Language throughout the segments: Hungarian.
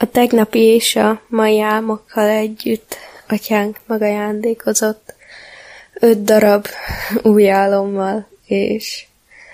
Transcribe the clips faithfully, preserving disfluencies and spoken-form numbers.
A tegnapi és a mai álmokkal együtt atyánk megajándékozott öt darab új álommal, és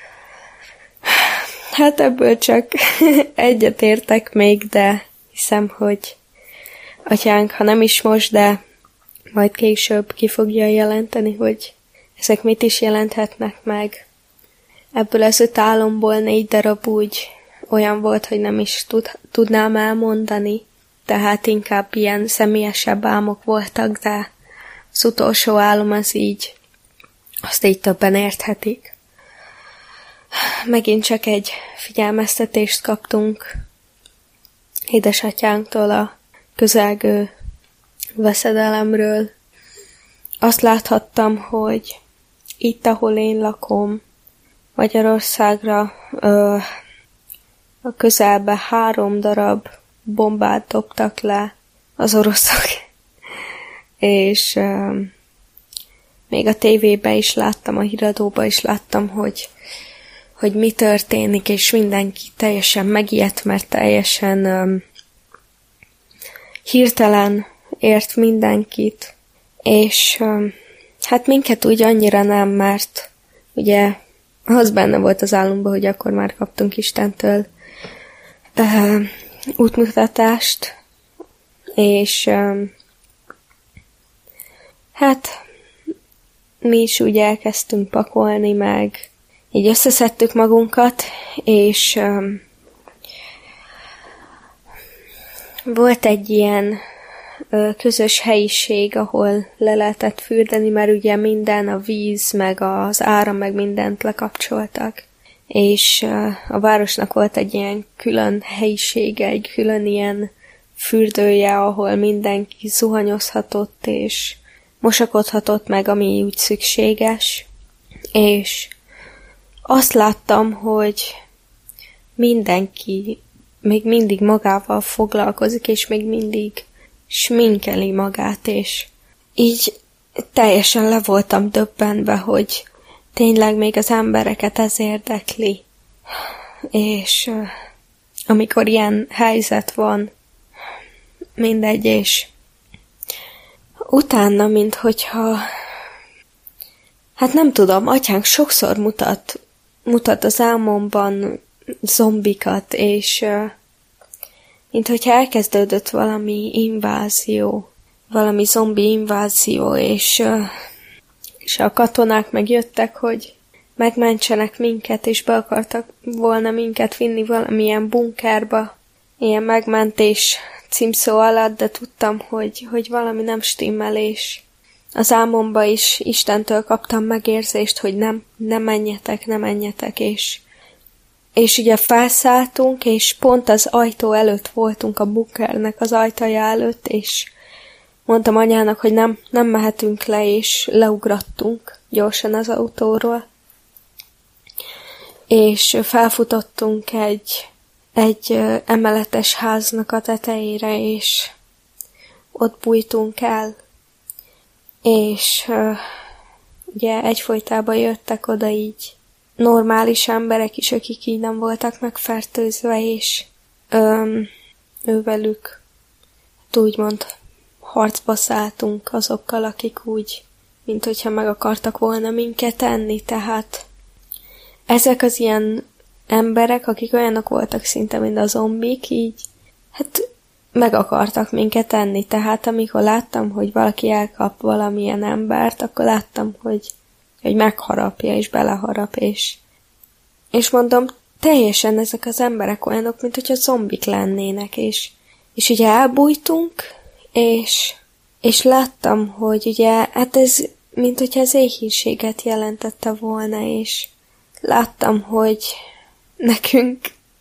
hát ebből csak egyet értek még, de hiszem, hogy atyánk, ha nem is most, de majd később ki fogja jelenteni, hogy ezek mit is jelenthetnek meg. Ebből az öt álomból négy darab úgy olyan volt, hogy nem is tud, tudnám elmondani, tehát inkább ilyen személyesebb álmok voltak, de az utolsó álom az így, azt így többen érthetik. Megint csak egy figyelmeztetést kaptunk édesatyánktól a közelgő veszedelemről. Azt láthattam, hogy itt, ahol én lakom, Magyarországra ö, a közelbe három darab bombát dobtak le az oroszok, és ö, még a tévében is láttam, a híradóban is láttam, hogy, hogy mi történik, és mindenki teljesen megijedt, mert teljesen ö, hirtelen ért mindenkit, és ö, hát minket úgy annyira nem, mert ugye az benne volt az álomban, hogy akkor már kaptunk Istentől uh, útmutatást, és uh, hát mi is úgy elkezdtünk pakolni, meg így összeszedtük magunkat, és uh, volt egy ilyen közös helyiség, ahol le lehetett fürdeni, mert ugye minden, a víz, meg az áram, meg mindent lekapcsoltak. És a városnak volt egy ilyen külön helyisége, egy külön ilyen fürdője, ahol mindenki zuhanyozhatott, és mosakodhatott meg, ami úgy szükséges. És azt láttam, hogy mindenki még mindig magával foglalkozik, és még mindig sminkeli magát, és így teljesen le voltam döbbenve, hogy tényleg még az embereket ez érdekli. És uh, amikor ilyen helyzet van, mindegy, és utána, mint hogyha hát nem tudom, atyánk sokszor mutat, mutat az álmomban zombikat, és uh, mint hogyha elkezdődött valami invázió, valami zombi invázió, és, és a katonák megjöttek, hogy megmentsenek minket, és be akartak volna minket vinni valamilyen bunkerba, ilyen megmentés címszó alatt, de tudtam, hogy, hogy valami nem stimmel, és az álmomba is Istentől kaptam megérzést, hogy nem, ne menjetek, ne menjetek, és És ugye felszálltunk, és pont az ajtó előtt voltunk, a bunkernek az ajtaja előtt, és mondtam anyának, hogy nem, nem mehetünk le, és leugrattunk gyorsan az autóról. És felfutottunk egy, egy emeletes háznak a tetejére, és ott bújtunk el. És ugye egyfolytában jöttek oda így normális emberek is, akik így nem voltak megfertőzve, és öm, ővelük hát úgymond harcba szálltunk azokkal, akik úgy, mint hogyha meg akartak volna minket enni, tehát ezek az ilyen emberek, akik olyanok voltak szinte, mint a zombik, így hát meg akartak minket enni, tehát amikor láttam, hogy valaki elkap valamilyen embert, akkor láttam, hogy hogy megharapja, és beleharap, és, és mondom, teljesen ezek az emberek olyanok, mint hogyha zombik lennének, és, és ugye elbújtunk, és, és láttam, hogy ugye, hát ez, mint hogyha az éhínséget jelentette volna, és láttam, hogy nekünk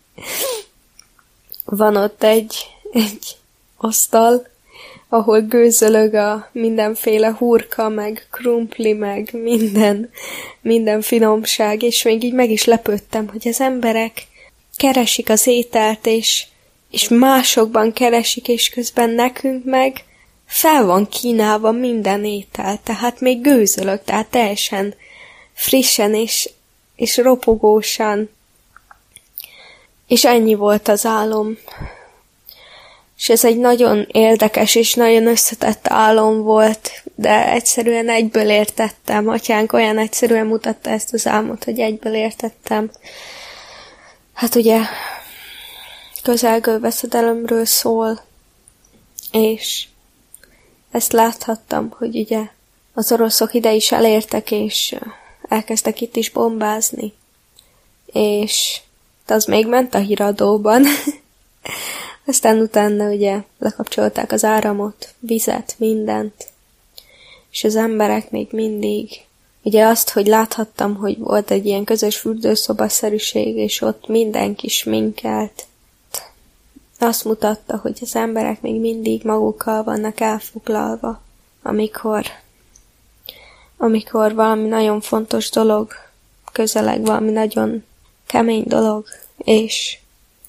van ott egy, egy asztal, ahol gőzölög a mindenféle hurka, meg krumpli, meg minden, minden finomság, és még így meg is lepődtem, hogy az emberek keresik az ételt, és, és másokban keresik, és közben nekünk meg fel van kínálva minden étel, tehát még gőzölög, tehát teljesen frissen és, és ropogósan. És ennyi volt az álom. És ez egy nagyon érdekes és nagyon összetett álom volt, de egyszerűen egyből értettem. Atyánk olyan egyszerűen mutatta ezt az álmot, hogy egyből értettem. Hát ugye közelgő veszedelemről szól, és ezt láthattam, hogy ugye az oroszok ide is elértek, és elkezdtek itt is bombázni. És az még ment a híradóban. Aztán utána ugye lekapcsolták az áramot, vizet, mindent. És az emberek még mindig, ugye azt, hogy láthattam, hogy volt egy ilyen közös fürdőszobaszerűség, és ott mindenki sminkelt. Azt mutatta, hogy az emberek még mindig magukkal vannak elfoglalva, amikor, amikor valami nagyon fontos dolog közeleg, valami nagyon kemény dolog, és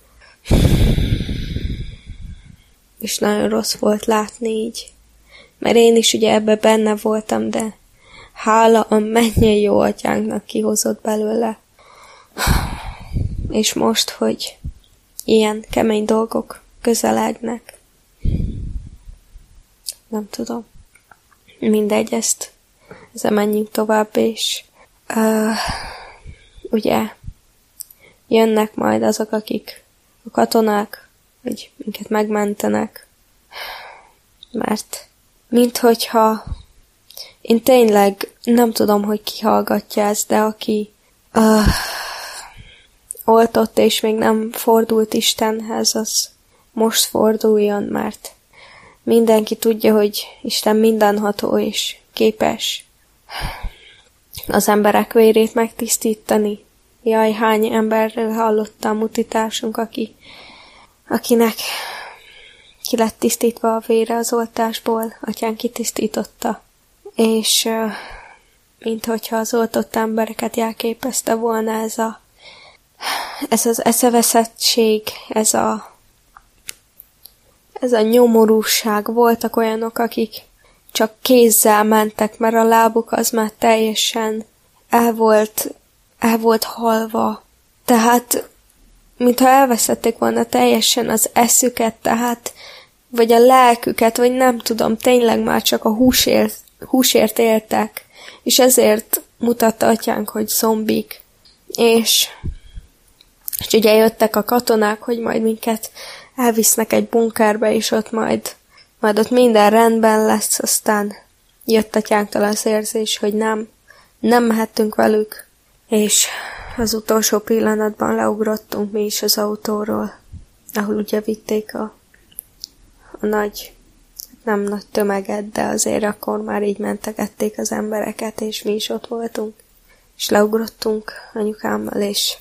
és nagyon rossz volt látni így. Mert én is ugye ebbe benne voltam, de hála a mennyei jó atyánknak kihozott belőle. És most, hogy ilyen kemény dolgok közelegnek. Nem tudom. Mindegy, ezt ezzel menjünk tovább, és uh, ugye jönnek majd azok, akik a katonák, hogy minket megmentenek, mert minthogyha én tényleg nem tudom, hogy ki hallgatja ezt, de aki uh, oltott és még nem fordult Istenhez, az most forduljon, mert mindenki tudja, hogy Isten mindenható és képes az emberek vérét megtisztítani. Jaj, hány emberről hallotta a mutítársunk, aki akinek ki lett tisztítva a vére az oltásból, atyán kitisztította, és uh, minthogyha az oltott embereket jelképezte volna ez a ez az eszeveszettség, ez a ez a nyomorúság. Voltak olyanok, akik csak kézzel mentek, mert a lábuk az már teljesen el volt, el volt halva. Tehát mintha elveszették volna teljesen az eszüket, tehát, vagy a lelküket, vagy nem tudom, tényleg már csak a húsért, húsért éltek, és ezért mutatta atyánk, hogy zombik. És, és ugye jöttek a katonák, hogy majd minket elvisznek egy bunkerbe, és ott majd, majd ott minden rendben lesz, aztán jött atyánktól az érzés, hogy nem, nem mehettünk velük, és az utolsó pillanatban leugrottunk mi is az autóról, ahol ugye vitték a, a nagy, nem nagy tömeget, de azért akkor már így mentegették az embereket, és mi is ott voltunk. És leugrottunk anyukámmal, és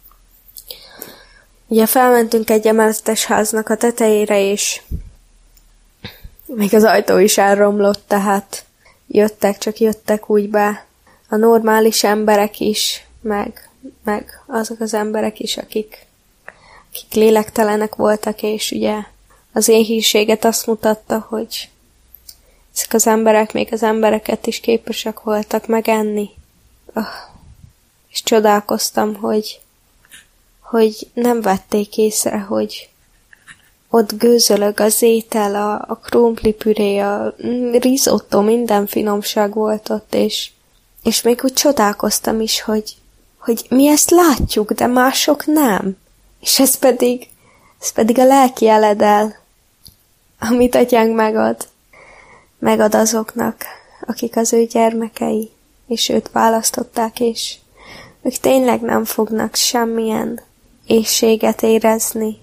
ugye felmentünk egy emeletes háznak a tetejére, és még az ajtó is elromlott, tehát jöttek, csak jöttek úgy be a normális emberek is, meg meg azok az emberek is, akik, akik lélektelenek voltak, és ugye az éhínséget azt mutatta, hogy ezek az emberek még az embereket is képesek voltak megenni. Oh. És csodálkoztam, hogy, hogy nem vették észre, hogy ott gőzölög az étel, a, a krumplipüré, a risotto, minden finomság volt ott, és, és még úgy csodálkoztam is, hogy hogy mi ezt látjuk, de mások nem. És ez pedig, ez pedig a lelki eledel, amit atyánk megad. Megad azoknak, akik az ő gyermekei, és őt választották, és ők tényleg nem fognak semmilyen éhséget érezni,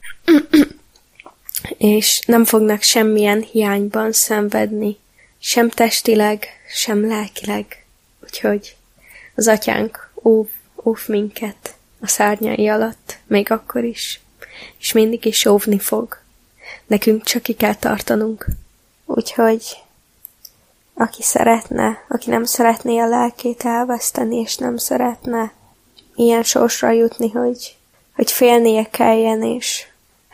és nem fognak semmilyen hiányban szenvedni, sem testileg, sem lelkileg. Úgyhogy az atyánk óv, óv minket a szárnyai alatt, még akkor is, és mindig is óvni fog. Nekünk csak ki kell tartanunk. Úgyhogy aki szeretne, aki nem szeretné a lelkét elveszteni, és nem szeretne ilyen sorsra jutni, hogy, hogy félnie kelljen, és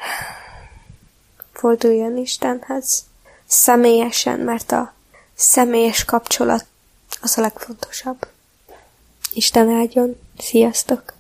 forduljon Istenhez személyesen, mert a személyes kapcsolat az a legfontosabb. Isten áldjon! Sziasztok!